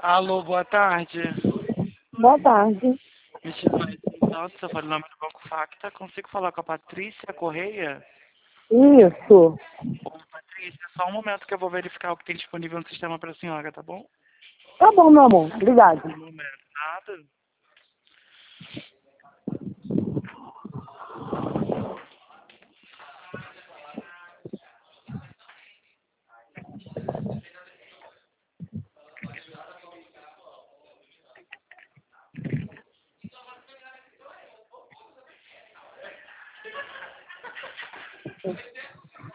Alô, boa tarde. Boa tarde. Me chamo Nossa, eu falei o nome do Banco Facta. Consigo falar com a Patrícia Correia? Isso. Ô, Patrícia, só um momento que eu vou verificar o que tem disponível no sistema para a senhora, tá bom? Tá bom, meu amor. Obrigado. Um momento. Nada.